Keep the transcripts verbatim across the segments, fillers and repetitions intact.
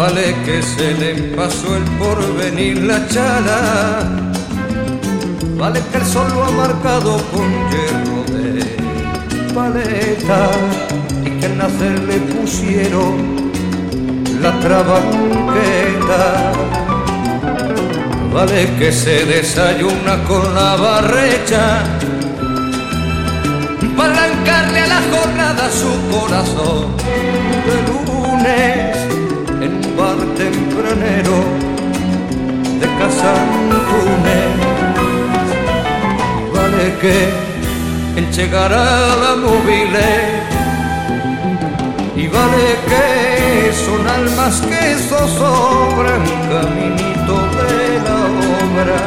Vale que se le pasó el porvenir la chala, vale que el sol lo ha marcado con hierro de paleta y que al nacer le pusieron la trabanqueta. Vale que se desayuna con la barrecha para arrancarle a la jornada su corazón de lunes en un bar tempranero de Casantunes. Vale que en llegar a la móvil y vale que son almas que zozobran caminito de la obra.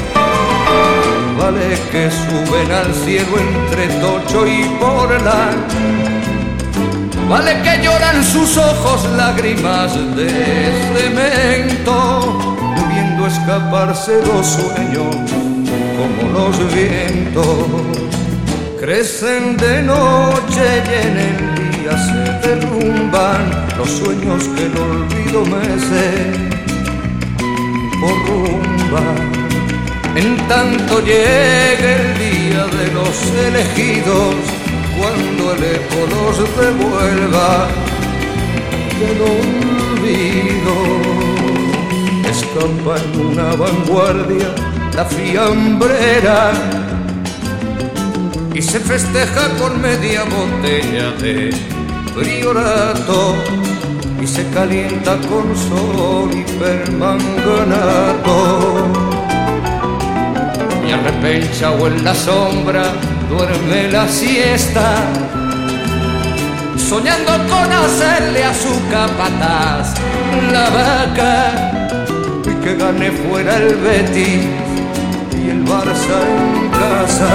Vale que suben al cielo entre Tocho y Portland. Vale que lloran sus ojos lágrimas de cemento, viendo escaparse los sueños como los vientos. Crecen de noche y en el día se derrumban los sueños que el olvido mece por rumba. En tanto llegue el día de los elegidos, cuando el eco los devuelva del olvido. Escampa en una vanguardia la fiambrera y se festeja con media botella de priorato y se calienta con sol y permanganato. Y arrepenchado en la sombra duerme la siesta, soñando con hacerle a su capataz la vaca y que gane fuera el Betis y el Barça en casa.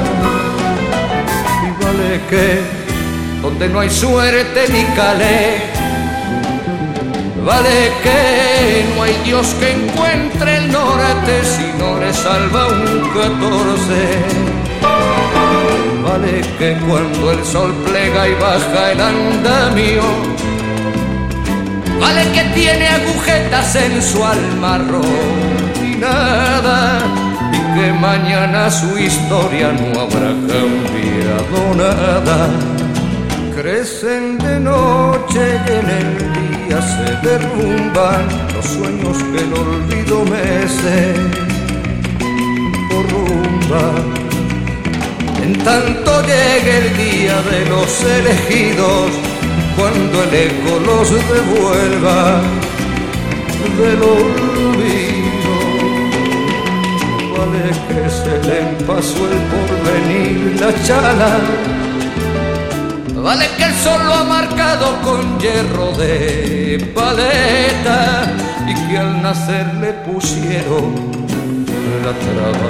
Y vale que donde no hay suerte ni calé, vale que no hay Dios que encuentre el norte si no le salva un catorce. Vale que cuando el sol plega y baja el andamio, vale que tiene agujetas en su alma nada y que mañana su historia no habrá cambiado nada. Crecen de noche y en el día se derrumban los sueños que el olvido mece por rumba. En tanto llegue el día de los elegidos, cuando el eco los devuelva del olvido. Vale que se le pasó el porvenir la chala, vale que el sol lo ha marcado con hierro de paleta y que al nacer le pusieron la traba.